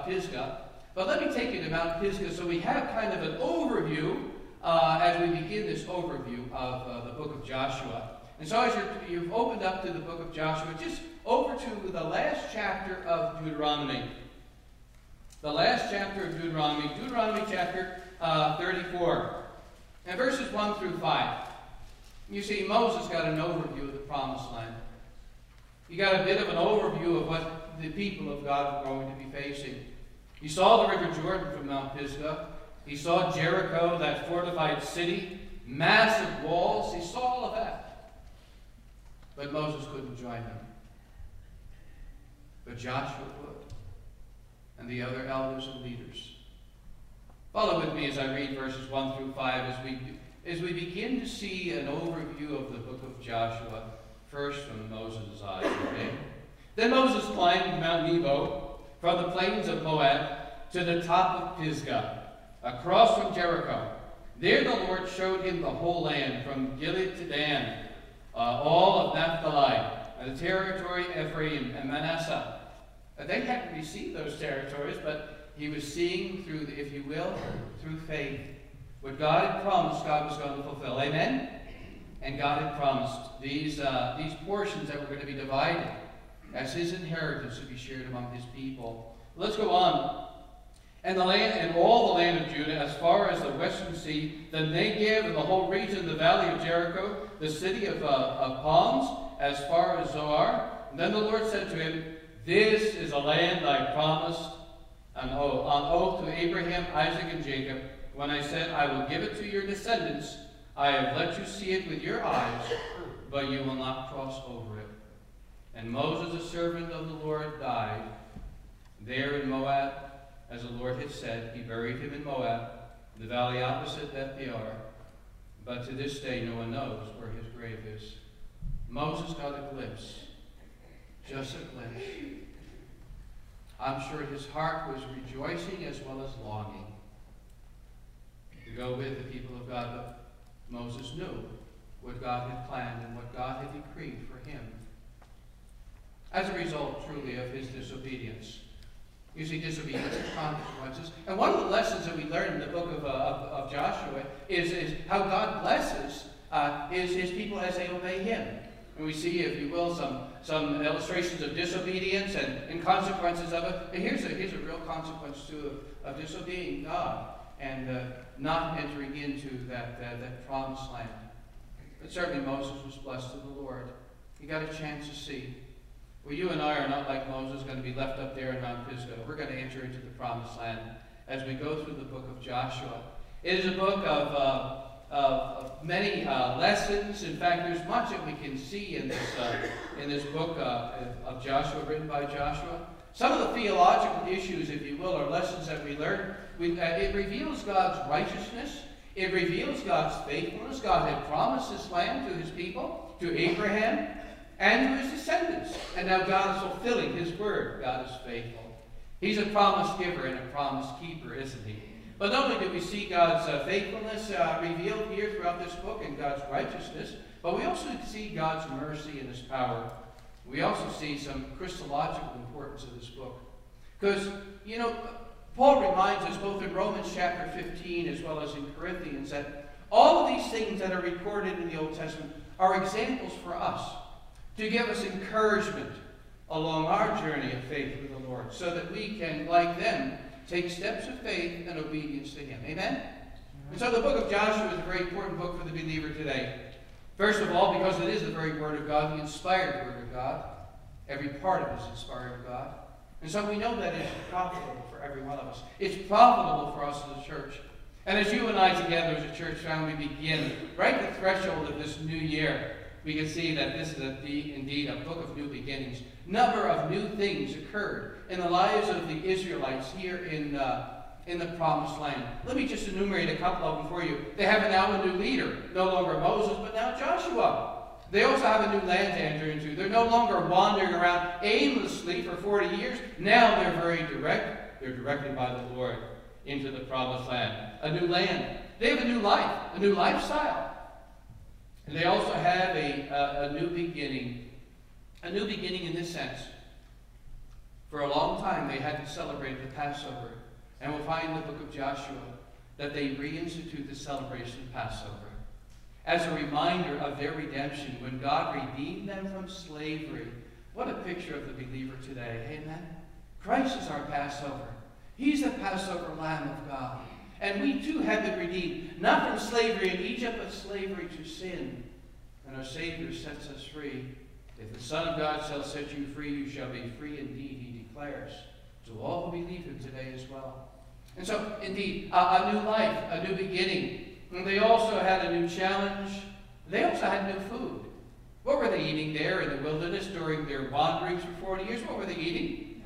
Mount Pisgah. But let me take you to Mount Pisgah so we have kind of an overview as we begin this overview of the book of Joshua. And so as you've opened up to the book of Joshua, just over to the last chapter of Deuteronomy. The last chapter of Deuteronomy, Deuteronomy chapter 34. And verses 1 through 5. You see, Moses got an overview of the Promised Land. He got a bit of an overview of what the people of God were going to be facing. He saw the River Jordan from Mount Pisgah. He saw Jericho, that fortified city, massive walls. He saw all of that. But Moses couldn't join them. But Joshua would, and the other elders and leaders. Follow with me as I read verses 1 through 5 as we begin to see an overview of the book of Joshua, first from Moses' eyes. Okay? Then Moses climbed Mount Nebo from the plains of Moab to the top of Pisgah, across from Jericho. There the Lord showed him the whole land, from Gilead to Dan, all of Naphtali, the territory of Ephraim and Manasseh. They hadn't received those territories, but he was seeing through, if you will, through faith, what God had promised God was going to fulfill. Amen? And God had promised these portions that were going to be divided as his inheritance to be shared among his people. Let's go on. And the land, and all the land of Judah, as far as the western sea, the Negev and the whole region, the valley of Jericho, the city of palms, as far as Zoar. And then the Lord said to him, "This is a land I promised on oath to Abraham, Isaac, and Jacob. When I said, I will give it to your descendants, I have let you see it with your eyes, but you will not cross over it." And Moses, the servant of the Lord, died there in Moab, as the Lord had said. He buried him in Moab, the valley opposite Beth Peor. But to this day no one knows where his grave is. Moses got a glimpse, just a glimpse. I'm sure his heart was rejoicing as well as longing to go with the people of God. But Moses knew what God had planned and what God had decreed for him. As a result, truly, of his disobedience. You see, disobedience has consequences. And one of the lessons that we learn in the book of Joshua is how God blesses his people as they obey him. And we see, if you will, some illustrations of disobedience and consequences of it. And here's a real consequence, too, of disobeying God and not entering into that promised land. But certainly Moses was blessed of the Lord. He got a chance to see. Well, you and I are not like Moses, going to be left up there in Mount Pisgah. We're going to enter into the promised land as we go through the book of Joshua. It is a book of many lessons. In fact, there's much that we can see in this book of Joshua, written by Joshua. Some of the theological issues, if you will, or lessons that we learn, it reveals God's righteousness. It reveals God's faithfulness. God had promised this land to his people, to Abraham, and to his descendants. And now God is fulfilling his word. God is faithful. He's a promise giver and a promise keeper, isn't he? But not only do we see God's faithfulness revealed here throughout this book and God's righteousness, but we also see God's mercy and his power. We also see some Christological importance of this book. Because, you know, Paul reminds us both in Romans chapter 15 as well as in Corinthians that all of these things that are recorded in the Old Testament are examples for us, to give us encouragement along our journey of faith with the Lord, so that we can, like them, take steps of faith and obedience to him. Amen? And so the book of Joshua is a very important book for the believer today. First of all, because it is the very word of God, the inspired word of God. Every part of it is inspired of God. And so we know that it's profitable for every one of us. It's profitable for us as a church. And as you and I together as a church family begin right at the threshold of this new year, we can see that this is indeed a book of new beginnings. Number of new things occurred in the lives of the Israelites here in the Promised Land. Let me just enumerate a couple of them for you. They have now a new leader, no longer Moses, but now Joshua. They also have a new land to enter into. They're no longer wandering around aimlessly for 40 years. Now they're very direct. They're directed by the Lord into the Promised Land. A new land. They have a new life, a new lifestyle. And they also have a new beginning. A new beginning in this sense. For a long time they had to celebrate the Passover. And we'll find in the book of Joshua that they reinstitute the celebration of Passover as a reminder of their redemption when God redeemed them from slavery. What a picture of the believer today. Amen. Christ is our Passover. He's the Passover Lamb of God. And we too have been redeemed, not from slavery in Egypt, but slavery to sin. And our Savior sets us free. If the Son of God shall set you free, you shall be free indeed, he declares to all who believe him today as well. And so, indeed, a new life, a new beginning. And they also had a new challenge. They also had new food. What were they eating there in the wilderness during their wanderings for 40 years? What were they eating?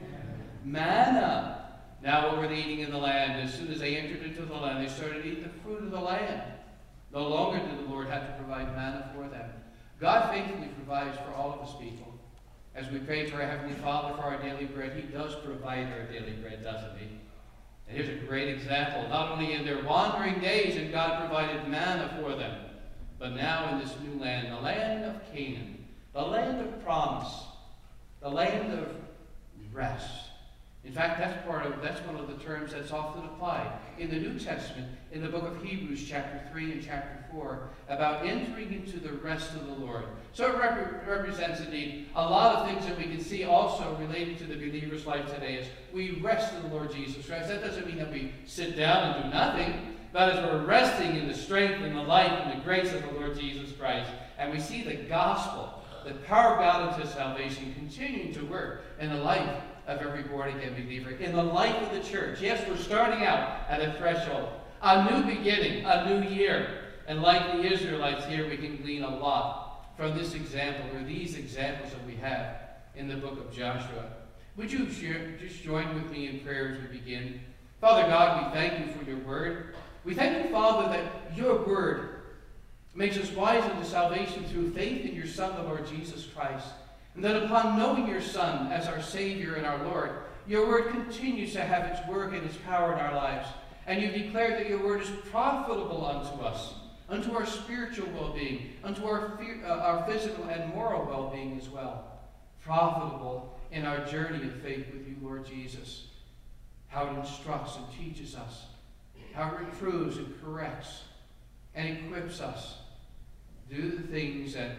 Manna. Now what were they eating in the land? As soon as they entered into the land, they started eating the fruit of the land. No longer did the Lord have to provide manna for them. God faithfully provides for all of his people. As we pray to our Heavenly Father for our daily bread, he does provide our daily bread, doesn't he? And here's a great example. Not only in their wandering days, and God provided manna for them, but now in this new land, the land of Canaan, the land of promise, the land of rest. In fact, that's one of the terms that's often applied in the New Testament, in the book of Hebrews, chapter 3 and chapter 4, about entering into the rest of the Lord. So it represents, indeed, a lot of things that we can see also related to the believer's life today as we rest in the Lord Jesus Christ. That doesn't mean that we sit down and do nothing, but as we're resting in the strength and the life and the grace of the Lord Jesus Christ, and we see the gospel, the power of God unto salvation, continuing to work in the life of every born-again believer, in the life of the church. Yes, we're starting out at a threshold, a new beginning, a new year. And like the Israelites here, we can glean a lot from this example, or these examples that we have in the book of Joshua. Would you just join with me in prayer as we begin? Father God, we thank you for your word. We thank you, Father, that your word makes us wise unto salvation through faith in your Son, the Lord Jesus Christ. And that upon knowing your Son as our Savior and our Lord, your word continues to have its work and its power in our lives. And you declare that your word is profitable unto us, unto our spiritual well-being, unto our physical and moral well-being as well. Profitable in our journey of faith with you, Lord Jesus. How it instructs and teaches us. How it reproves and corrects and equips us to do the things that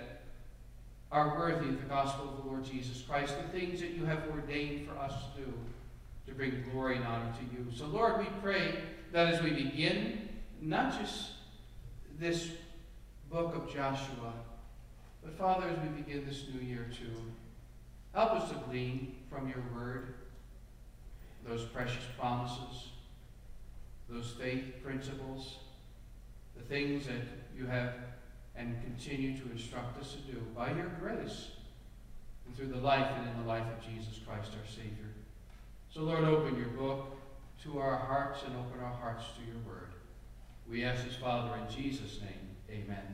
are worthy of the gospel of the Lord Jesus Christ, the things that you have ordained for us to do, to bring glory and honor to you. So, Lord, we pray that as we begin, not just this book of Joshua, but, Father, as we begin this new year too, help us to glean from your word those precious promises, those faith principles, the things that you have and continue to instruct us to do by your grace and through the life and in the life of Jesus Christ, our Savior. So, Lord, open your book to our hearts and open our hearts to your word. We ask this, Father, in Jesus' name, amen.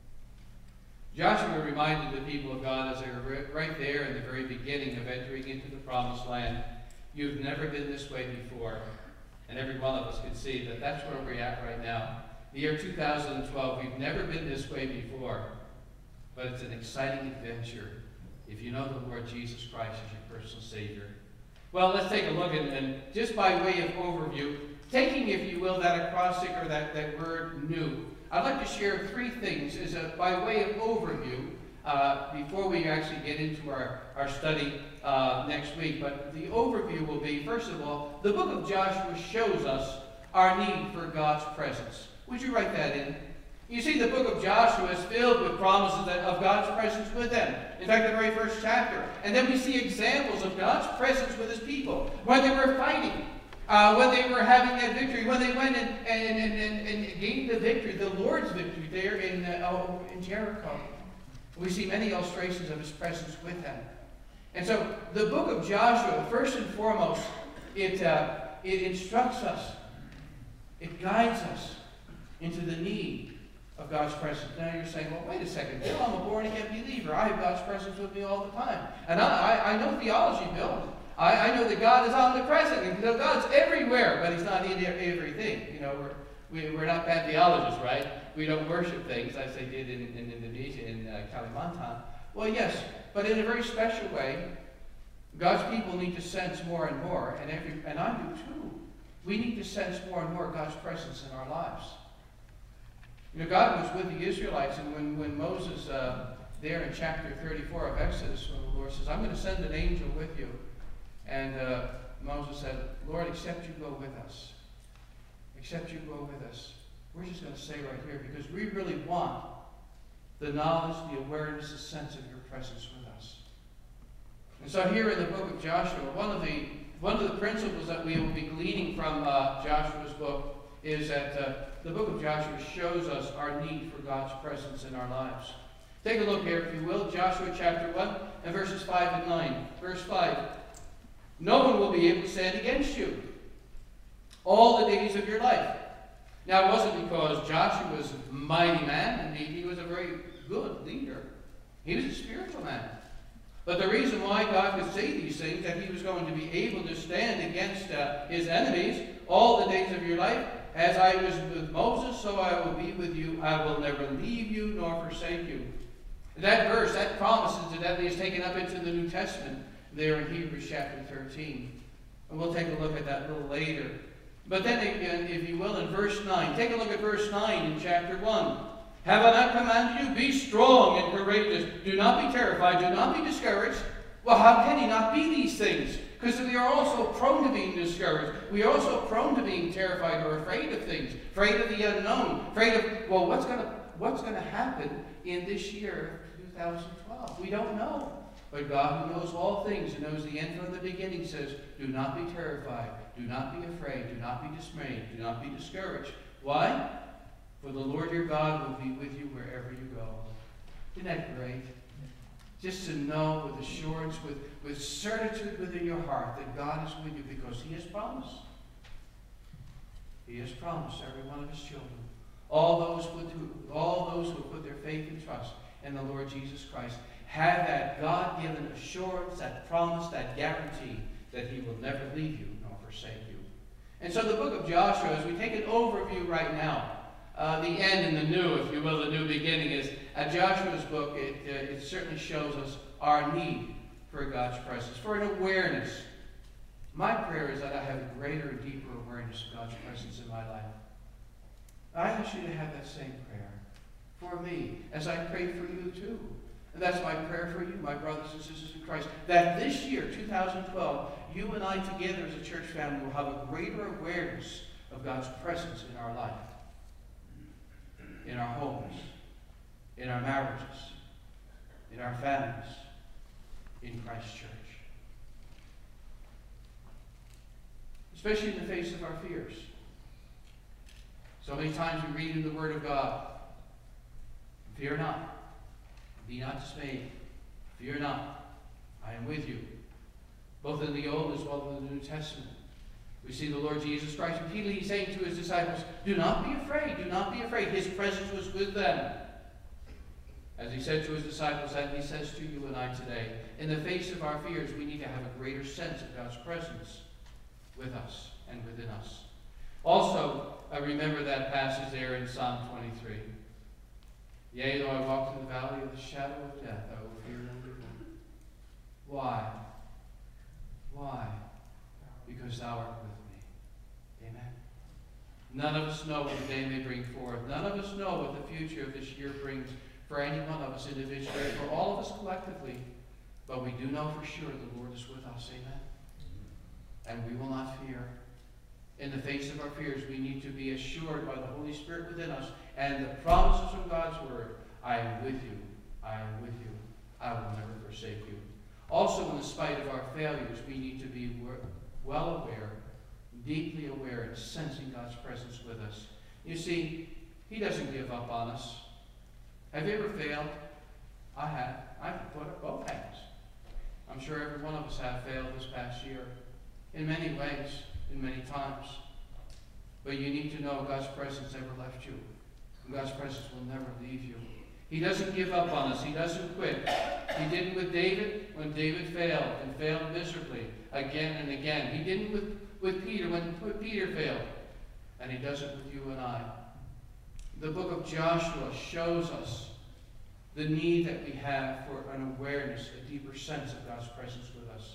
Joshua reminded the people of God as they were right there in the very beginning of entering into the promised land, you've never been this way before. And every one of us can see that that's where we're at right now. The year 2012, we've never been this way before, but it's an exciting adventure if you know the Lord Jesus Christ as your personal Savior. Well, let's take a look, and just by way of overview, taking, if you will, that acrostic or that word new, I'd like to share three things by way of overview before we actually get into our study next week. But the overview will be, first of all, the book of Joshua shows us our need for God's presence. Would you write that in? You see, the book of Joshua is filled with promises of God's presence with them. In fact, the very first chapter. And then we see examples of God's presence with his people. When they were fighting, when they were having that victory, when they went and gained the victory, the Lord's victory there in Jericho. We see many illustrations of his presence with them. And so the book of Joshua, first and foremost, it instructs us. It guides us into the need of God's presence. Now you're saying, well, wait a second, Bill, I'm a born-again believer. I have God's presence with me all the time. And I know theology, Bill. I know that God is omnipresent. And God's everywhere, but he's not in everything. You know, we're not pantheologists, right? We don't worship things as they did in Indonesia, in Kalimantan. Well, yes, but in a very special way, God's people need to sense more and more, and I do too. We need to sense more and more God's presence in our lives. You know, God was with the Israelites, and when Moses, there in chapter 34 of Exodus, when the Lord says, I'm going to send an angel with you. And Moses said, Lord, except you go with us. Except you go with us. We're just going to say right here, because we really want the knowledge, the awareness, the sense of your presence with us. And so here in the book of Joshua, one of the principles that we will be gleaning from Joshua's book is that the book of Joshua shows us our need for God's presence in our lives. Take a look here, if you will, Joshua chapter 1 and verses 5 and 9. Verse 5, no one will be able to stand against you all the days of your life. Now, it wasn't because Joshua was a mighty man. Indeed, he was a very good leader. He was a spiritual man. But the reason why God could say these things, that he was going to be able to stand against his enemies all the days of your life, as I was with Moses, so I will be with you. I will never leave you nor forsake you. That verse, that promise, incidentally, is taken up into the New Testament there in Hebrews chapter 13. And we'll take a look at that a little later. But then again, if you will, in verse 9, take a look at verse 9 in chapter 1. Have I not commanded you? Be strong and courageous. Do not be terrified. Do not be discouraged. Well, how can he not be these things? Because we are also prone to being discouraged. We are also prone to being terrified or afraid of things. Afraid of the unknown. Afraid of, well, what's going to happen in this year, 2012? We don't know. But God, who knows all things and knows the end from the beginning, says, do not be terrified. Do not be afraid. Do not be dismayed. Do not be discouraged. Why? For the Lord your God will be with you wherever you go. Isn't that great? Just to know with assurance, with certitude within your heart that God is with you, because he has promised. He has promised every one of his children. All those who put their faith and trust in the Lord Jesus Christ have that God-given assurance, that promise, that guarantee that he will never leave you nor forsake you. And so the book of Joshua, as we take an overview right now, the end and the new, if you will, the new beginning is Joshua's book. It certainly shows us our need for God's presence, for an awareness. My prayer is that I have a greater and deeper awareness of God's presence in my life. I ask you to have that same prayer for me, as I pray for you too. And that's my prayer for you, my brothers and sisters in Christ, that this year, 2012, you and I together as a church family will have a greater awareness of God's presence in our life, in our homes, in our marriages, in our families, in Christ's church. Especially in the face of our fears. So many times we read in the Word of God, fear not. Be not dismayed. Fear not. I am with you. Both in the Old as well as in the New Testament. We see the Lord Jesus Christ repeatedly saying to his disciples, do not be afraid. Do not be afraid. His presence was with them. As he said to his disciples, and he says to you and I today, in the face of our fears, we need to have a greater sense of God's presence with us and within us. Also, I remember that passage there in Psalm 23. Yea, though I walk through the valley of the shadow of death, I will fear no evil. Why? Why? Because thou art with me. Amen. None of us know what the day may bring forth. None of us know what the future of this year brings for any one of us individually, for all of us collectively. But we do know for sure the Lord is with us. Amen. And we will not fear. In the face of our fears, we need to be assured by the Holy Spirit within us and the promises from God's Word. I am with you. I am with you. I will never forsake you. Also, in spite of our failures, we need to be well aware, deeply aware, and sensing God's presence with us. You see, he doesn't give up on us. Have you ever failed? I have. I've put up both hands. I'm sure every one of us have failed this past year in many ways, in many times. But you need to know God's presence never left you. And God's presence will never leave you. He doesn't give up on us. He doesn't quit. He didn't with David when David failed and failed miserably again and again. He didn't with Peter when Peter failed. And he does it with you and I. The book of Joshua shows us the need that we have for an awareness, a deeper sense of God's presence with us.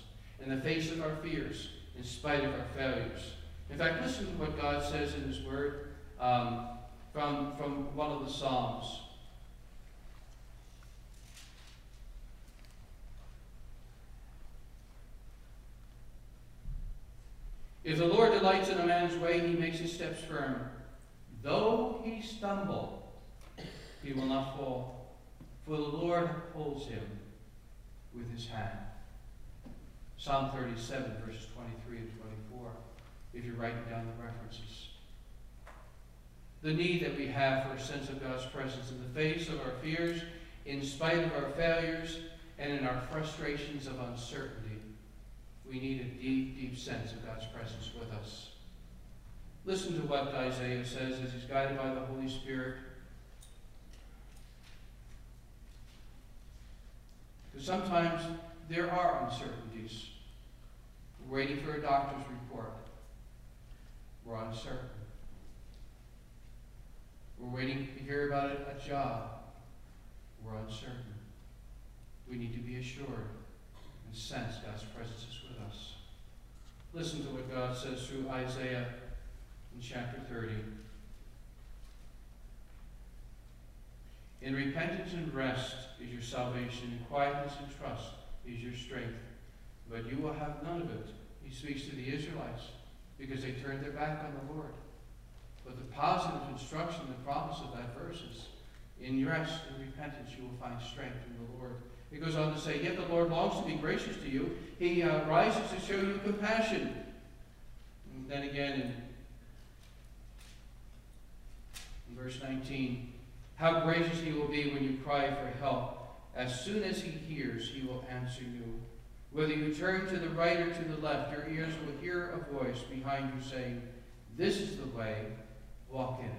in the face of our fears, in spite of our failures. In fact, listen to what God says in His Word from one of the Psalms. If the Lord delights in a man's way, He makes his steps firm. Though he stumble, he will not fall, for the Lord holds him with His hand. Psalm 37, verses 23 and 24, if you're writing down the references. The need that we have for a sense of God's presence in the face of our fears, in spite of our failures, and in our frustrations of uncertainty. We need a deep, deep sense of God's presence with us. Listen to what Isaiah says as he's guided by the Holy Spirit. Because sometimes there are uncertainties. We're waiting for a doctor's report. We're uncertain. We're waiting to hear about a job. We're uncertain. We need to be assured and sense God's presence is with us. Listen to what God says through Isaiah in chapter 30. In repentance and rest is your salvation, in quietness and trust is your strength. But you will have none of it. He speaks to the Israelites because they turned their back on the Lord. But the positive instruction, the promise of that verse is, in rest and repentance you will find strength in the Lord. It goes on to say, yet the Lord longs to be gracious to you. He rises to show you compassion. And then again in verse 19, how gracious He will be when you cry for help. As soon as He hears, He will answer you. Whether you turn to the right or to the left, your ears will hear a voice behind you saying, this is the way, walk in it.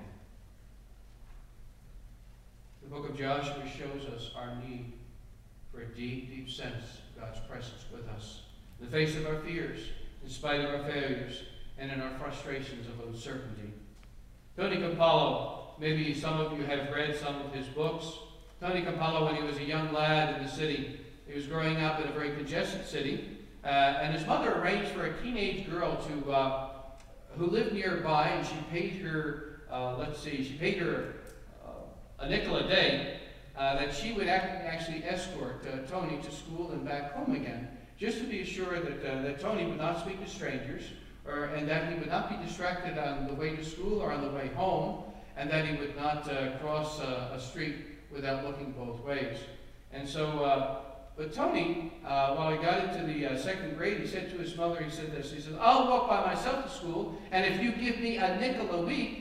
The book of Joshua shows us our need for a deep, deep sense of God's presence with us. In the face of our fears, in spite of our failures, and in our frustrations of uncertainty. Tony Campolo, maybe some of you have read some of his books. Tony Campolo, when he was a young lad in the city, he was growing up in a very congested city, and his mother arranged for a teenage girl who lived nearby, and she paid her, a nickel a day, that she would actually escort Tony to school and back home again, just to be assured that Tony would not speak to strangers, and that he would not be distracted on the way to school or on the way home, and that he would not cross a street without looking both ways. And so, but Tony, while he got into the second grade, he said to his mother, he said, I'll walk by myself to school, and if you give me a nickel a week,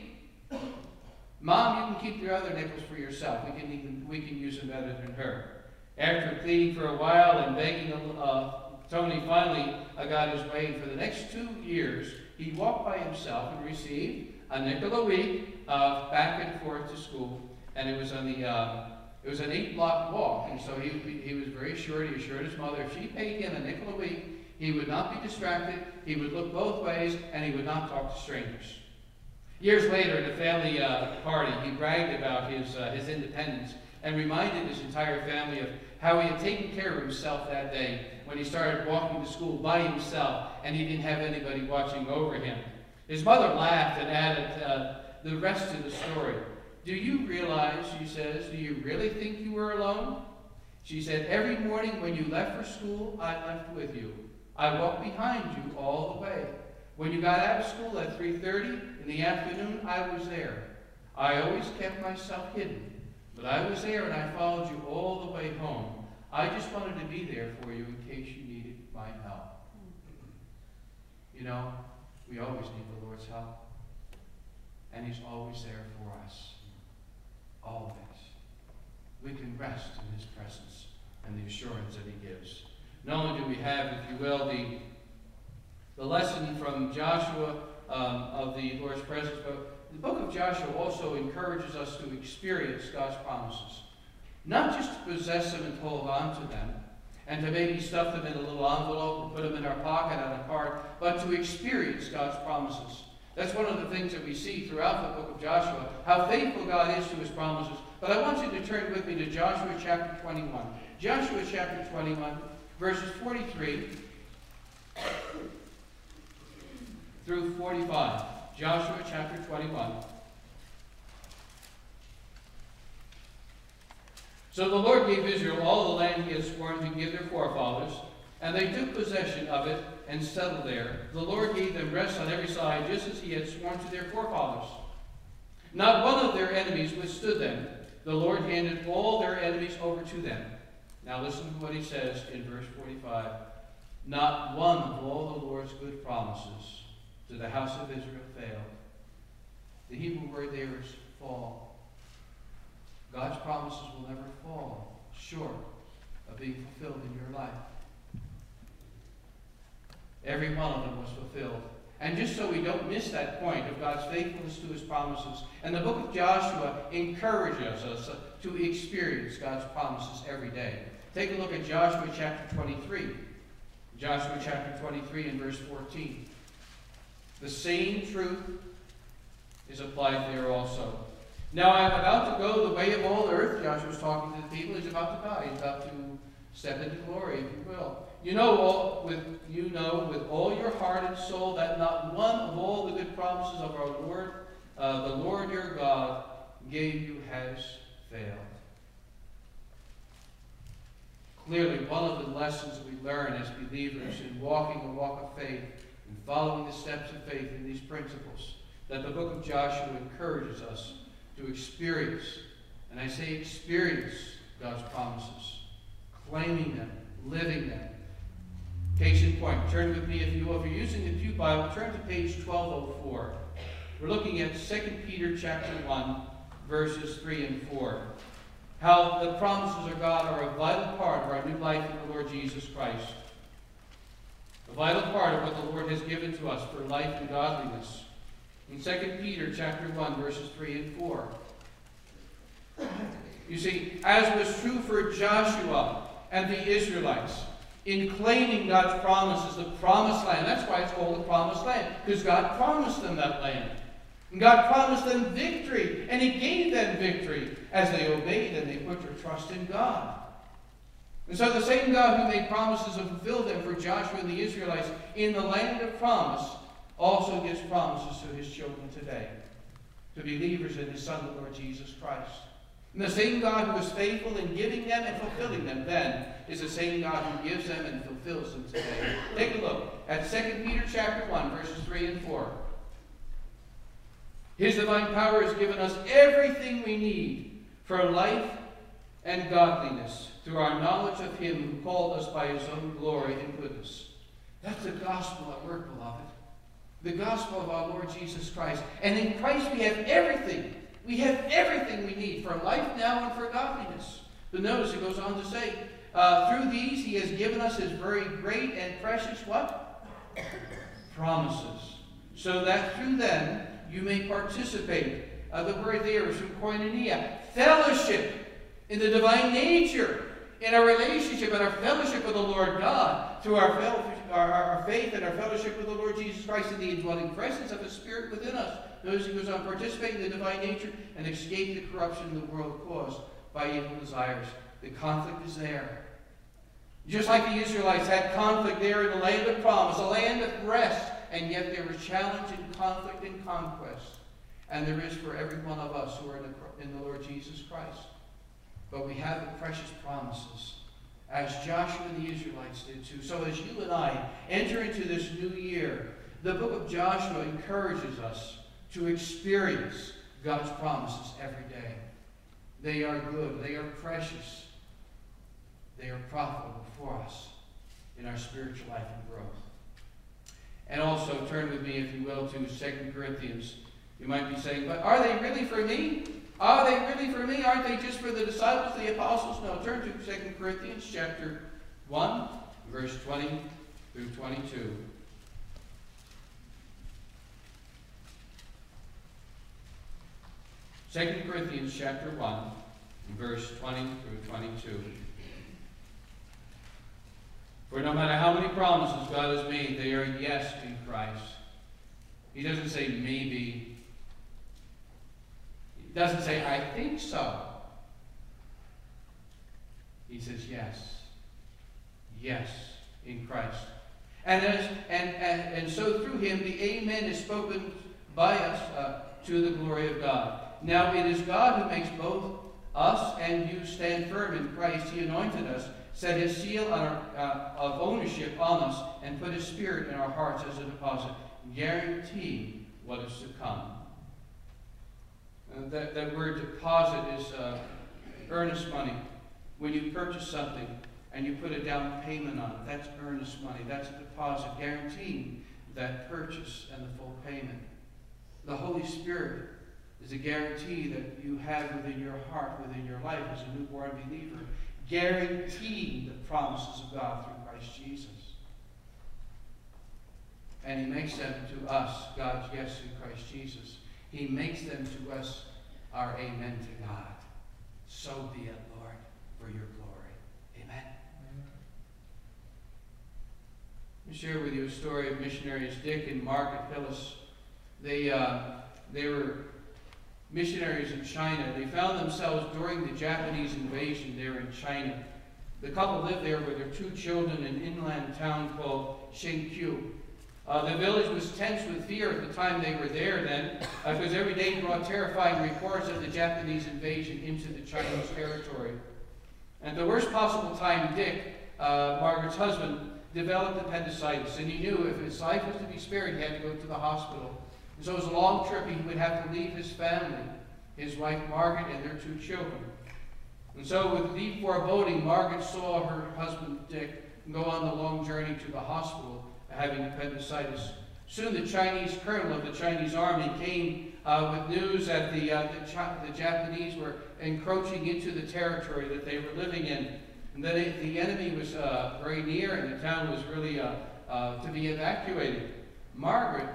Mom, you can keep your other nickels for yourself. We can use them better than her. After pleading for a while and begging, Tony finally got his way. And for the next 2 years, he walked by himself and received a nickel a week back and forth to school. And it was on the it was an 8-block walk. And so he was very assured. He assured his mother if she paid him a nickel a week, he would not be distracted. He would look both ways, and he would not talk to strangers. Years later, at a family party, he bragged about his independence and reminded his entire family of how he had taken care of himself that day when he started walking to school by himself and he didn't have anybody watching over him. His mother laughed and added the rest to the story. Do you realize, she says, do you really think you were alone? She said, every morning when you left for school, I left with you. I walked behind you all the way. When you got out of school at 3:30 in the afternoon, I was there. I always kept myself hidden, but I was there and I followed you all the way home. I just wanted to be there for you in case you needed my help. You know, we always need the Lord's help, and He's always there for us. Always. We can rest in His presence and the assurance that He gives. Not only do we have, if you will, the lesson from Joshua of the Lord's presence, but the book of Joshua also encourages us to experience God's promises. Not just to possess them and hold on to them, and to maybe stuff them in a little envelope or put them in our pocket on a card, but to experience God's promises. That's one of the things that we see throughout the book of Joshua, how faithful God is to His promises. But I want you to turn with me to Joshua chapter 21. Joshua chapter 21, verses 43 through 45. Joshua chapter 21. So the Lord gave Israel all the land he had sworn to give their forefathers, and they took possession of it and settled there. The Lord gave them rest on every side, just as he had sworn to their forefathers. Not one of their enemies withstood them. The Lord handed all their enemies over to them. Now listen to what he says in verse 45. Not one of all the Lord's good promises to the house of Israel failed. The Hebrew word there is fall. God's promises will never fall short of being fulfilled in your life. Every one of them was fulfilled. And just so we don't miss that point of God's faithfulness to his promises, and the book of Joshua encourages us to experience God's promises every day. Take a look at Joshua chapter 23. Joshua chapter 23 and verse 14. The same truth is applied there also. Now I am about to go the way of all earth. Joshua's talking to the people. He's about to die. He's about to step into glory, if you will. You know with all your heart and soul that not one of all the good promises of our Lord, the Lord your God, gave you has failed. Clearly, one of the lessons we learn as believers in walking a walk of faith and following the steps of faith in these principles, that the book of Joshua encourages us to experience, and I say experience, God's promises, claiming them, living them. Case in point, turn with me, if you will. If you're using the Pew Bible, turn to page 1204. We're looking at 2 Peter chapter 1, verses 3 and 4. How the promises of God are a vital part of our new life in the Lord Jesus Christ. A vital part of what the Lord has given to us for life and godliness. In 2 Peter chapter 1, verses 3 and 4. You see, as was true for Joshua and the Israelites, in claiming God's promises, the promised land. That's why it's called the promised land, because God promised them that land. And God promised them victory, and he gave them victory as they obeyed and they put their trust in God. And so the same God who made promises and fulfilled them for Joshua and the Israelites in the land of promise also gives promises to his children today, to believers in his Son, the Lord Jesus Christ. And the same God who was faithful in giving them and fulfilling them then is the same God who gives them and fulfills them today. Take a look at 2 Peter chapter 1, verses 3 and 4. His divine power has given us everything we need for life and godliness through our knowledge of him who called us by his own glory and goodness. That's the gospel at work, beloved. The gospel of our Lord Jesus Christ. And in Christ we have everything. We have everything we need for life now and for godliness. But notice it goes on to say, through these he has given us his very great and precious what? Promises. So that through them you may participate. The word there is from koinonia. Fellowship in the divine nature. In our relationship and our fellowship with the Lord God. Through our faith and our fellowship with the Lord Jesus Christ in the indwelling presence of his Spirit within us. Notice he goes on, participate in the divine nature and escape the corruption in the world caused by evil desires. The conflict is there. Just like the Israelites had conflict there in the land of promise, a land of rest, and yet there was challenge and conflict and conquest. And there is for every one of us who are in the Lord Jesus Christ. But we have the precious promises, as Joshua and the Israelites did too. So as you and I enter into this new year, the book of Joshua encourages us to experience God's promises every day. They are good. They are precious. They are profitable for us in our spiritual life and growth. And also turn with me, if you will, to 2 Corinthians. You might be saying, but are they really for me? Are they really for me? Aren't they just for the disciples, the apostles? No, turn to 2 Corinthians chapter 1, verse 20 through 22. 2 Corinthians chapter 1, verse 20 through 22. For no matter how many promises God has made, they are yes in Christ. He doesn't say maybe. He doesn't say I think so. He says yes. Yes in Christ. And so through him the Amen is spoken by us to the glory of God. Now it is God who makes both us and you stand firm in Christ. He anointed us, set his seal on of ownership on us, and put his Spirit in our hearts as a deposit, guaranteeing what is to come. That word deposit is earnest money. When you purchase something and you put a down payment on it, that's earnest money. That's a deposit guaranteeing that purchase and the full payment. The Holy Spirit is a guarantee that you have within your heart, within your life as a newborn believer, guaranteeing the promises of God through Christ Jesus. And he makes them to us, God's yes through Christ Jesus. He makes them to us our amen to God. So be it, Lord, for your glory. Amen. Let me share with you a story of missionaries Dick and Margaret Hillis. They were missionaries in China. They found themselves during the Japanese invasion there in China. The couple lived there with their 2 children in an inland town called Shenkyu. The village was tense with fear at the time they were there then, because every day brought terrifying reports of the Japanese invasion into the Chinese territory. At the worst possible time, Dick, Margaret's husband, developed appendicitis, and he knew if his life was to be spared, he had to go to the hospital. And so it was a long trip. He would have to leave his family, his wife Margaret and their 2 children. And so with deep foreboding, Margaret saw her husband Dick go on the long journey to the hospital, having appendicitis. Soon the Chinese colonel of the Chinese army came with news that the Japanese were encroaching into the territory that they were living in, and that the enemy was very near, and the town was really to be evacuated. Margaret,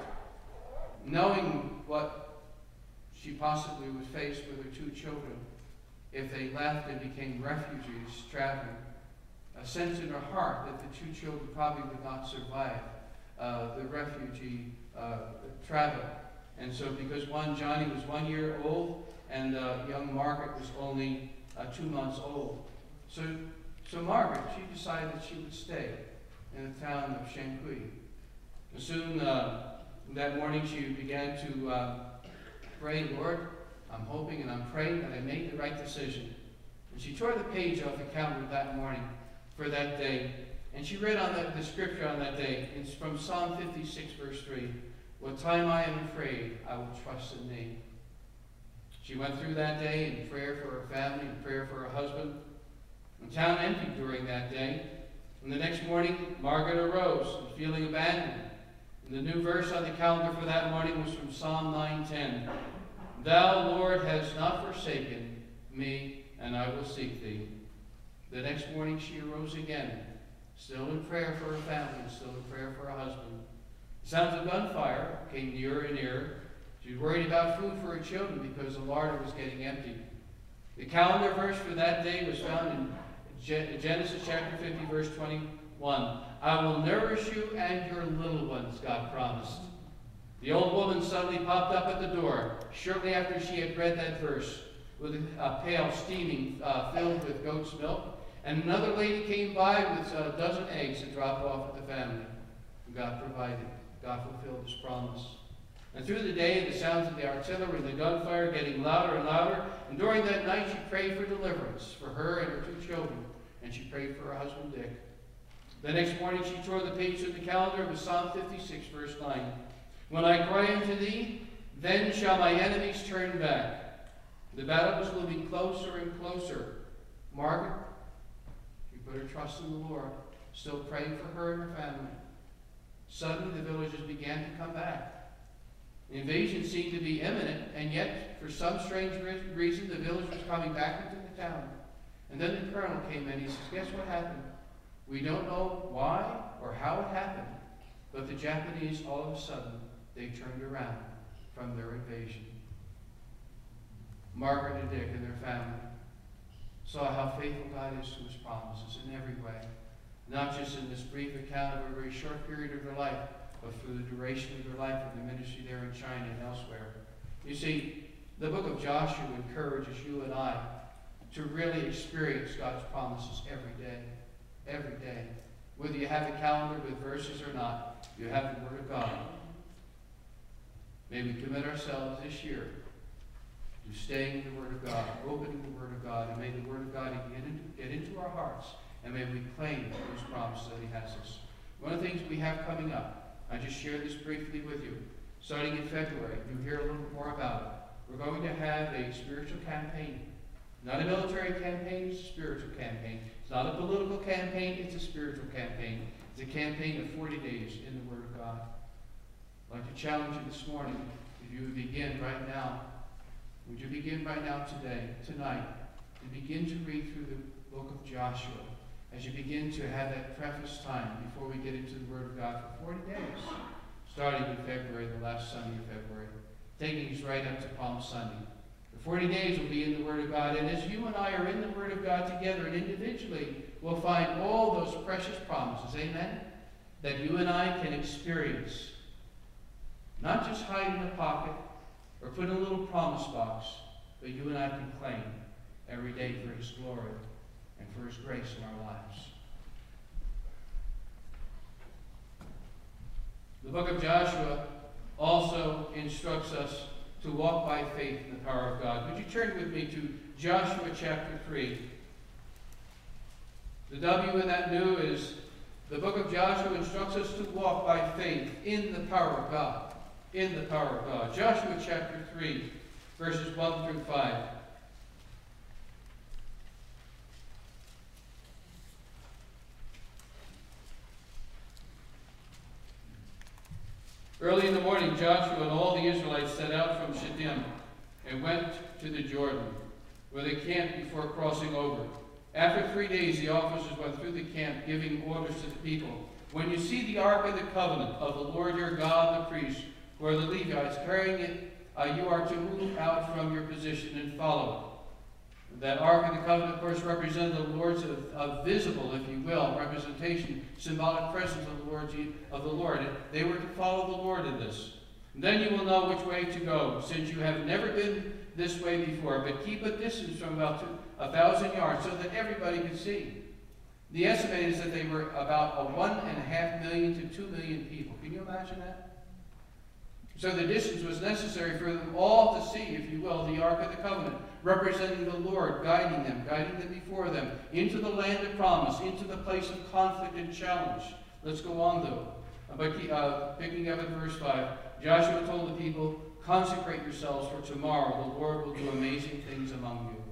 knowing what she possibly would face with her 2 children if they left and became refugees traveling, a sense in her heart that the 2 children probably would not survive the refugee travel. And so because Johnny was 1 year old and young Margaret was only 2 months old. So Margaret, she decided that she would stay in the town of Shenkui. And soon that morning she began to pray, Lord, I'm hoping and I'm praying that I made the right decision. And she tore the page off the calendar that morning for that day. And she read on the scripture on that day. It's from Psalm 56, verse 3. What time I am afraid, I will trust in thee. She went through that day in prayer for her family, in prayer for her husband. The town emptied during that day. And the next morning, Margaret arose, feeling abandoned. And the new verse on the calendar for that morning was from Psalm 9:10. Thou, Lord, hast not forsaken me, and I will seek thee. The next morning she arose again, still in prayer for her family, and still in prayer for her husband. The sounds of gunfire came nearer and nearer. She was worried about food for her children because the larder was getting emptied. The calendar verse for that day was found in Genesis chapter 50, verse 21. I will nourish you and your little ones, God promised. The old woman suddenly popped up at the door, shortly after she had read that verse, with a pail steaming, filled with goat's milk. And another lady came by with a dozen eggs to drop off at the family. And God provided. God fulfilled his promise. And through the day, the sounds of the artillery and the gunfire getting louder and louder. And during that night, she prayed for deliverance for her and her 2 children. And she prayed for her husband, Dick. The next morning, she tore the page of the calendar with Psalm 56, verse 9. When I cry unto thee, then shall my enemies turn back. The battle was moving closer and closer. Margaret, she put her trust in the Lord, still praying for her and her family. Suddenly, the villagers began to come back. The invasion seemed to be imminent, and yet, for some strange reason, the village was coming back into the town. And then the colonel came in. He says, guess what happened? We don't know why or how it happened, but the Japanese, all of a sudden, they turned around from their invasion. Margaret and Dick and their family saw how faithful God is to his promises in every way, not just in this brief account of a very short period of their life, but for the duration of their life and the ministry there in China and elsewhere. You see, the book of Joshua encourages you and I to really experience God's promises every day. Every day. Whether you have a calendar with verses or not, you have the Word of God. May we commit ourselves this year to staying in the Word of God, opening the Word of God, and may the Word of God get into our hearts, and may we claim those promises that He has us. One of the things we have coming up, I just shared this briefly with you. Starting in February, you'll hear a little bit more about it. We're going to have a spiritual campaign. Not a military campaign, it's a spiritual campaign. It's not a political campaign, it's a spiritual campaign. It's a campaign of 40 days in the Word of God. I'd like to challenge you this morning, if you would begin right now. Would you begin right now today, tonight, to begin to read through the book of Joshua as you begin to have that preface time before we get into the Word of God for 40 days, starting in February, the last Sunday of February, taking us right up to Palm Sunday. The 40 days will be in the Word of God, and as you and I are in the Word of God together and individually, we'll find all those precious promises, amen, that you and I can experience. Not just hide in a pocket or put in a little promise box, but you and I can claim every day for His glory and for His grace in our lives. The book of Joshua also instructs us to walk by faith in the power of God. Would you turn with me to Joshua chapter 3? The W in that new is the book of Joshua instructs us to walk by faith in the power of God. In the power of God. Joshua chapter 3, verses 1 through 5. Early in the morning, Joshua and all the Israelites set out from Shittim and went to the Jordan, where they camped before crossing over. After 3 days, the officers went through the camp, giving orders to the people. When you see the ark of the covenant of the Lord your God, the priests, who are the Levites, carrying it, you are to move out from your position and follow it. That ark of the covenant, of course, represented the Lord's visible, if you will, representation, symbolic presence of the Lord. They were to follow the Lord in this. And then you will know which way to go, since you have never been this way before, but keep a distance from about 1,000 yards so that everybody can see. The estimate is that they were about 1.5 million to 2 million people. Can you imagine that? So the distance was necessary for them all to see, if you will, the Ark of the Covenant, representing the Lord, guiding them before them, into the land of promise, into the place of conflict and challenge. Let's go on, though. Picking up at verse 5, Joshua told the people, consecrate yourselves, for tomorrow the Lord will do amazing things among you.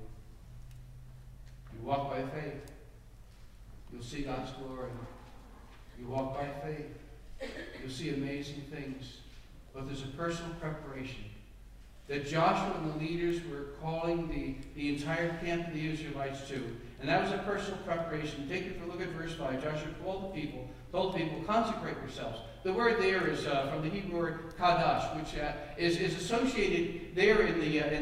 You walk by faith, you'll see God's glory. You walk by faith, you'll see amazing things. But there's a personal preparation that Joshua and the leaders were calling the entire camp of the Israelites to. And that was a personal preparation. Take a look at verse 5. Joshua told the people, consecrate yourselves. The word there is from the Hebrew word kadash, which is associated there in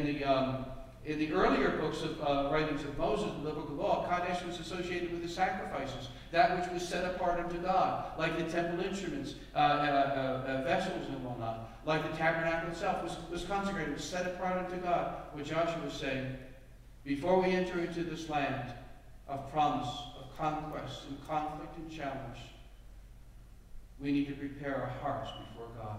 the earlier books of writings of Moses, the Biblical Law. Kadesh was associated with the sacrifices, that which was set apart unto God, like the temple instruments, vessels and whatnot. Like the tabernacle itself was consecrated, was set apart unto God. What Joshua was saying, before we enter into this land of promise, of conquest and conflict and challenge, we need to prepare our hearts before God.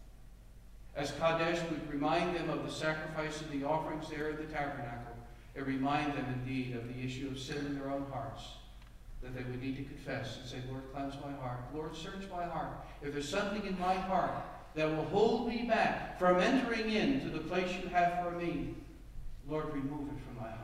As Kadesh would remind them of the sacrifice and the offerings there at the tabernacle, it reminded them indeed of the issue of sin in their own hearts, that they would need to confess and say, Lord, cleanse my heart. Lord, search my heart. If there's something in my heart that will hold me back from entering into the place you have for me, Lord, remove it from my heart.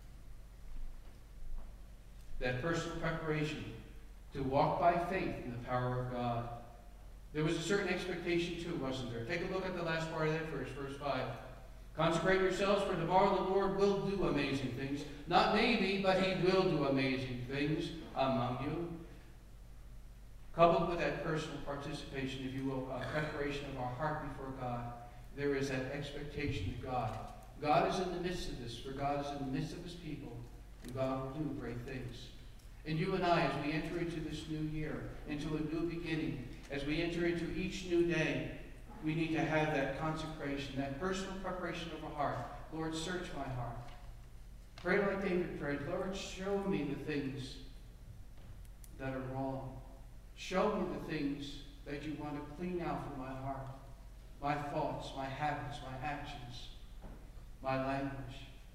That personal preparation to walk by faith in the power of God. There was a certain expectation too, wasn't there? Take a look at the last part of that verse, verse 5. Consecrate yourselves, for tomorrow the Lord will do amazing things. Not maybe, but He will do amazing things among you. Coupled with that personal participation, if you will, preparation of our heart before God, there is that expectation of God. God is in the midst of this, for God is in the midst of His people, and God will do great things. And you and I, as we enter into this new year, into a new beginning, as we enter into each new day, we need to have that consecration, that personal preparation of our heart. Lord, search my heart. Pray like David prayed, Lord, show me the things that are wrong. Show me the things that you want to clean out from my heart, my thoughts, my habits, my actions, my language.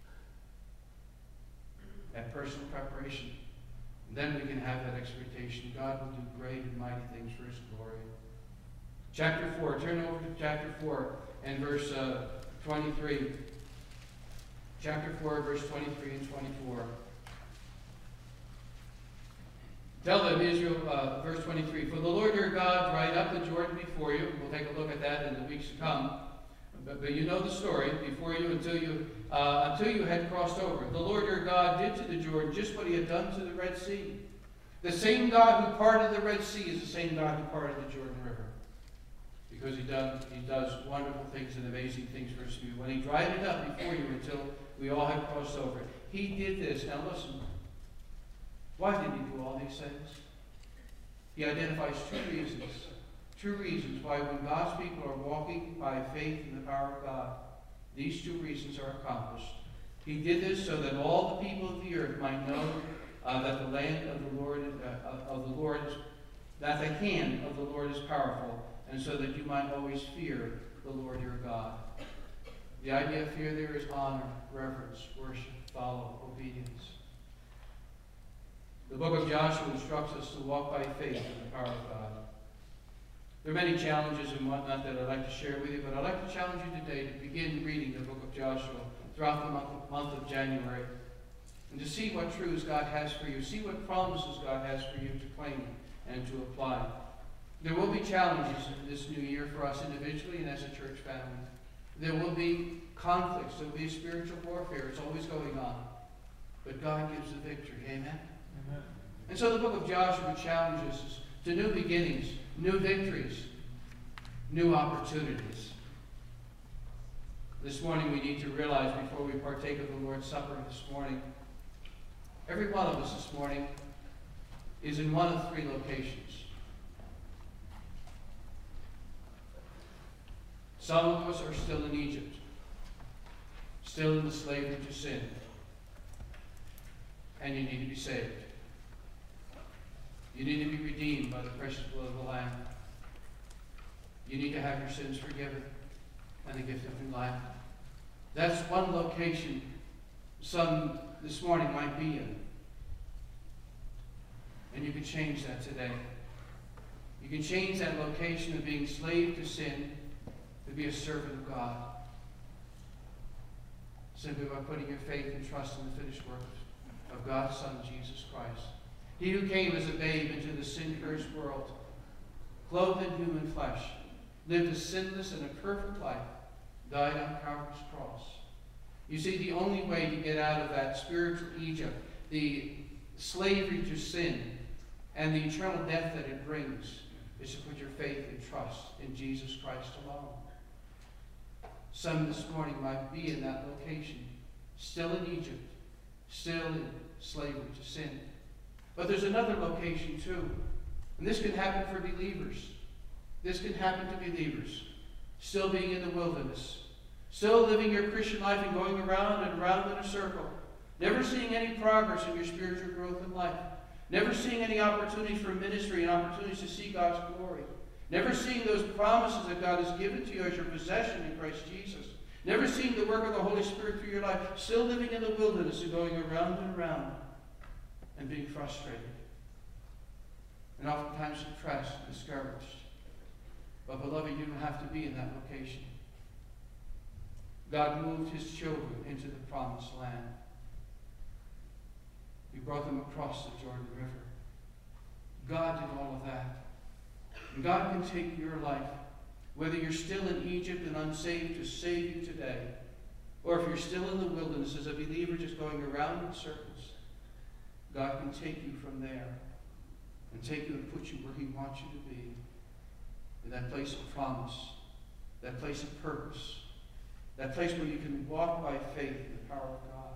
That personal preparation. And then we can have that expectation. God will do great and mighty things for his glory. Chapter 4. Turn over to chapter 4 and verse 23. Chapter 4, verse 23 and 24. Tell them, Israel, verse 23, for the Lord your God dried up the Jordan before you. We'll take a look at that in the weeks to come. But you know the story. Before you, until you had crossed over. The Lord your God did to the Jordan just what he had done to the Red Sea. The same God who parted the Red Sea is the same God who parted the Jordan River. Because he does wonderful things and amazing things for us. When he dried it up before you until we all had crossed over. He did this. Now listen. Why did he do all these things? He identifies two reasons. Two reasons why when God's people are walking by faith in the power of God, these two reasons are accomplished. He did this so that all the people of the earth might know that the land of the Lord, that the hand of the Lord is powerful, and so that you might always fear the Lord your God. The idea of fear there is honor, reverence, worship, follow, obedience. The book of Joshua instructs us to walk by faith in the power of God. There are many challenges and whatnot that I'd like to share with you, but I'd like to challenge you today to begin reading the book of Joshua throughout the month of January and to see what truths God has for you, see what promises God has for you to claim and to apply. There will be challenges in this new year for us individually and as a church family. There will be conflicts. There will be spiritual warfare. It's always going on. But God gives the victory. Amen? Amen. And so the book of Joshua challenges us to new beginnings, new victories, new opportunities. This morning we need to realize before we partake of the Lord's Supper this morning, every one of us this morning is in one of three locations. Some of us are still in Egypt, still in the slavery to sin, and you need to be saved. You need to be redeemed by the precious blood of the Lamb. You need to have your sins forgiven and the gift of new life. That's one location some this morning might be in. And you can change that today. You can change that location of being slave to sin to be a servant of God. Simply by putting your faith and trust in the finished work of God's Son, Jesus Christ. He who came as a babe into the sin-cursed world, clothed in human flesh, lived a sinless and a perfect life, died on Calvary's cross. You see, the only way to get out of that spiritual Egypt, the slavery to sin, and the eternal death that it brings, is to put your faith and trust in Jesus Christ alone. Some this morning might be in that location, still in Egypt, still in slavery to sin. But there's another location too. And this can happen for believers. This can happen to believers. Still being in the wilderness. Still living your Christian life and going around and around in a circle. Never seeing any progress in your spiritual growth in life. Never seeing any opportunities for ministry and opportunities to see God's glory. Never seeing those promises that God has given to you as your possession in Christ Jesus. Never seeing the work of the Holy Spirit through your life. Still living in the wilderness and going around and around and being frustrated. And oftentimes depressed and discouraged. But beloved, you don't have to be in that location. God moved his children into the promised land. He brought them across the Jordan River. God did all of that. And God can take your life, whether you're still in Egypt and unsaved, to save you today, or if you're still in the wilderness as a believer just going around in circles. God can take you from there and take you and put you where he wants you to be, in that place of promise, that place of purpose, that place where you can walk by faith in the power of God.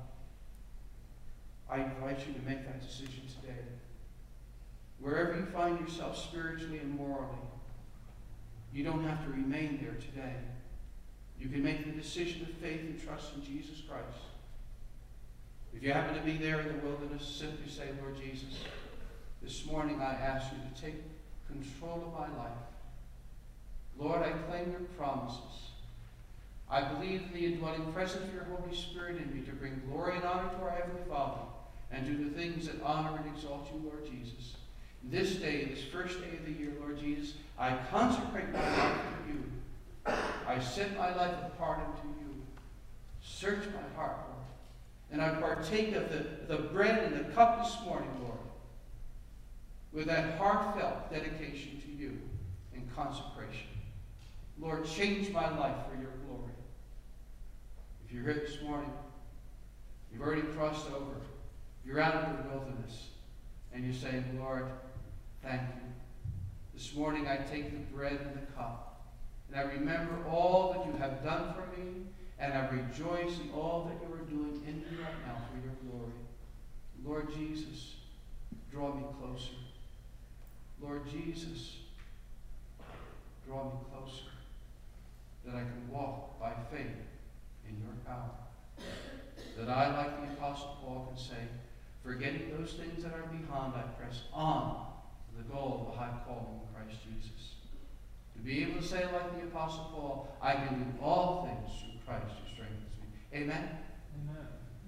I invite you to make that decision today. Wherever you find yourself spiritually and morally, you don't have to remain there today. You can make the decision of faith and trust in Jesus Christ. If you happen to be there in the wilderness, simply say, Lord Jesus, This morning I ask you to take control of my life. Lord, I claim your promises. I believe in the indwelling presence of your Holy Spirit in me to bring glory and honor to our Heavenly Father and do the things that honor and exalt you, Lord Jesus. This day, this first day of the year, Lord Jesus, I consecrate my life to you. I set my life apart unto you. Search my heart, Lord. And I partake of the bread and the cup this morning, Lord, with that heartfelt dedication to you and consecration. Lord, change my life for your glory. If you're here this morning, you've already crossed over, you're out of the wilderness, and you're saying, Lord, thank you. This morning I take the bread and the cup, and I remember all that you have done for me, and I rejoice in all that you are doing in me right now for your glory. Lord Jesus, draw me closer. Lord Jesus, draw me closer, that I can walk by faith in your power. That I, like the Apostle Paul, can say, forgetting those things that are behind, I press on to the goal of the high calling in Christ Jesus. To be able to say, like the Apostle Paul, I can do all things through Christ who strengthens me. Amen? Amen.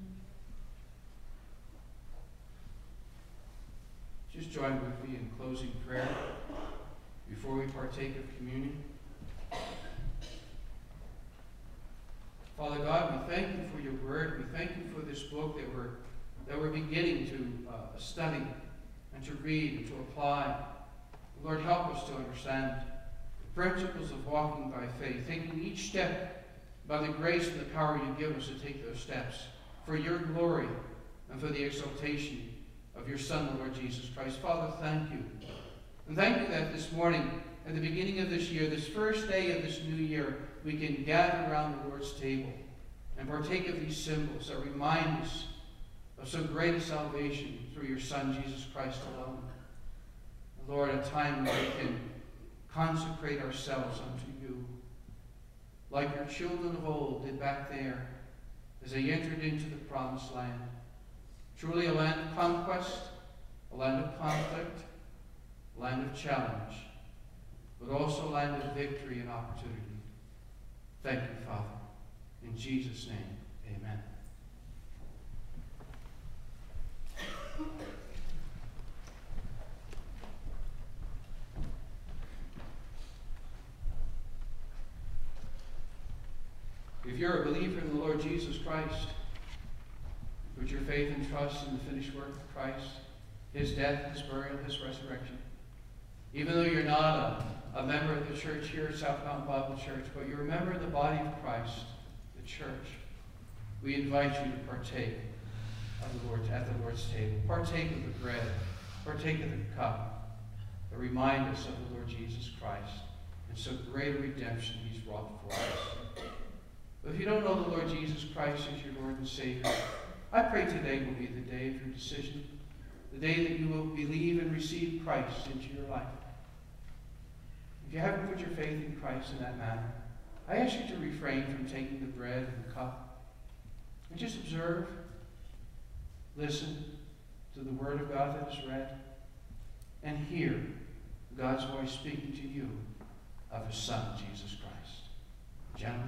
Just join with me in closing prayer before we partake of communion. Father God, we thank you for your word. We thank you for this book that we're beginning to study and to read and to apply. Lord, help us to understand the principles of walking by faith, taking each step by the grace and the power you give us to take those steps for your glory and for the exaltation of your Son, the Lord Jesus Christ. Father, thank you. And thank you that this morning, at the beginning of this year, this first day of this new year, we can gather around the Lord's table and partake of these symbols that remind us of so great a salvation through your Son, Jesus Christ alone. Lord, a time when we can consecrate ourselves unto you, like your children of old did back there as they entered into the promised land. Truly a land of conquest, a land of conflict, a land of challenge, but also a land of victory and opportunity. Thank you, Father. In Jesus' name, amen. If you're a believer in the Lord Jesus Christ, put your faith and trust in the finished work of Christ, his death, his burial, his resurrection. Even though you're not a member of the church here at South Mountain Bible Church, but you're a member of the body of Christ, the church, we invite you to partake of the Lord at the Lord's table. Partake of the bread, partake of the cup, that remind us of the Lord Jesus Christ and so great a redemption he's wrought for us. But if you don't know the Lord Jesus Christ as your Lord and Savior, I pray today will be the day of your decision, the day that you will believe and receive Christ into your life. If you haven't put your faith in Christ in that manner, I ask you to refrain from taking the bread and the cup and just observe, listen to the Word of God that is read, and hear God's voice speaking to you of his Son, Jesus Christ. Gentlemen.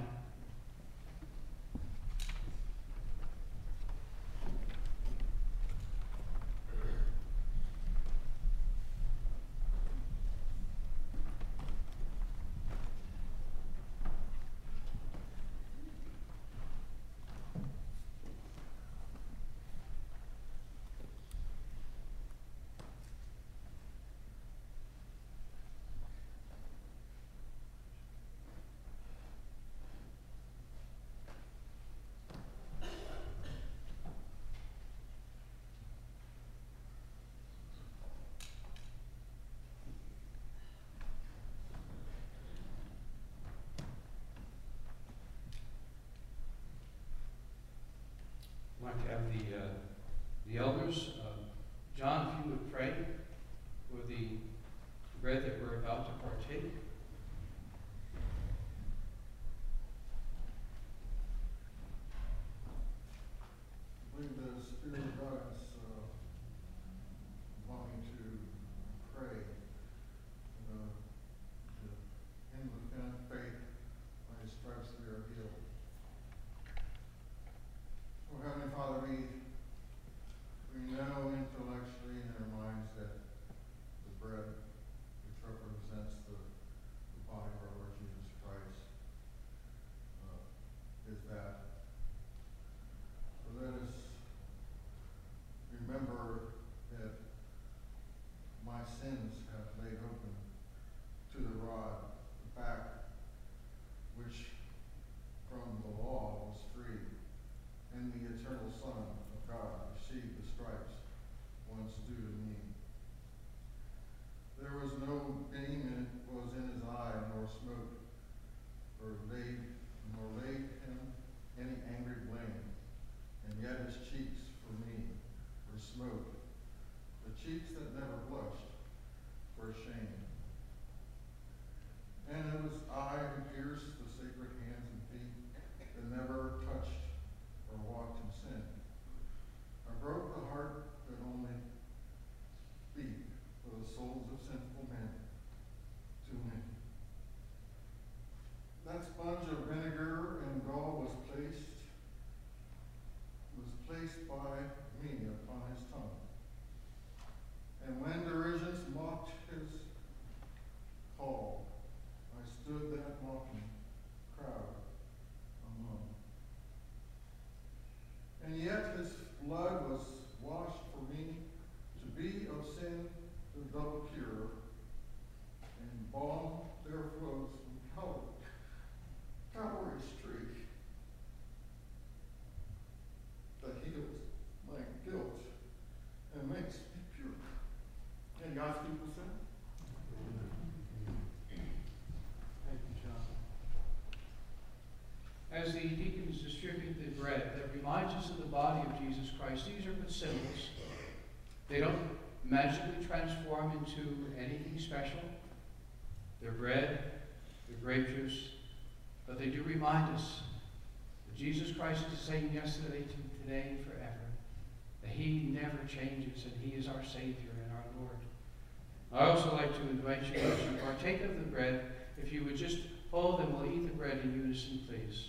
as the deacons distribute the bread that reminds us of the body of Jesus Christ, these are but symbols. They don't magically transform into anything special. They're bread, they're grape juice, but they do remind us that Jesus Christ is the same yesterday, today, and forever. That he never changes, and he is our Savior and our Lord. I also like to invite you as you partake of the bread, if you would just hold and we'll eat the bread in unison, please.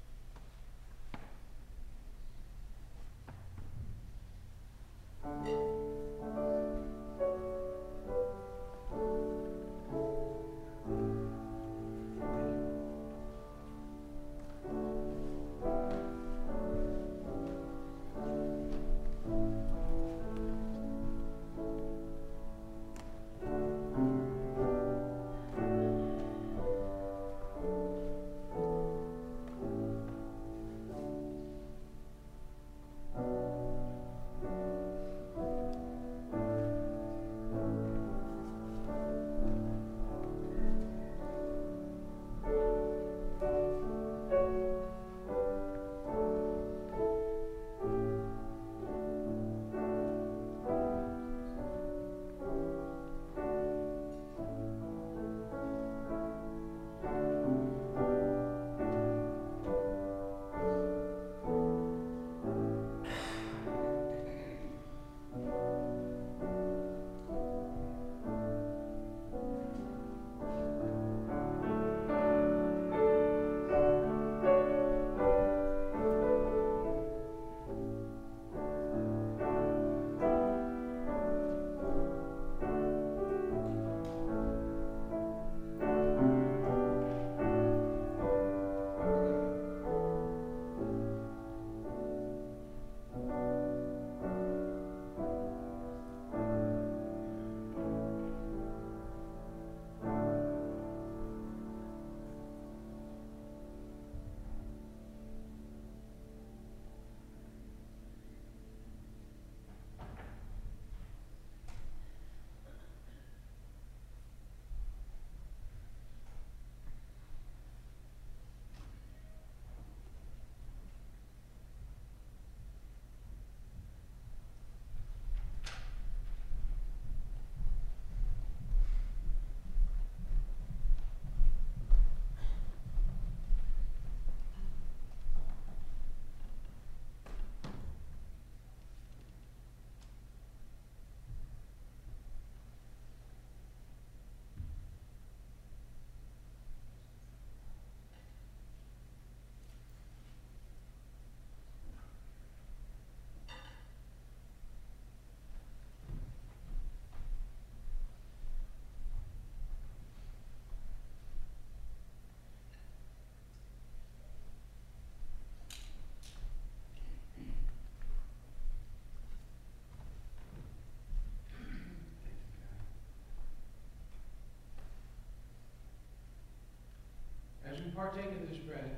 As we partake of this bread,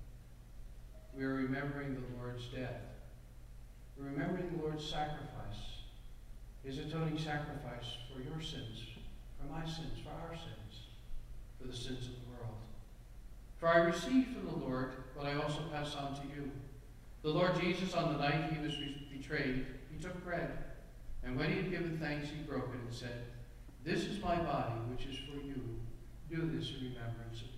we are remembering the Lord's death. We're remembering the Lord's sacrifice, his atoning sacrifice for your sins, for my sins, for our sins, for the sins of the world. For I received from the Lord what I also pass on to you. The Lord Jesus, on the night he was betrayed, he took bread, and when he had given thanks, he broke it and said, "This is my body, which is for you. Do this in remembrance of me."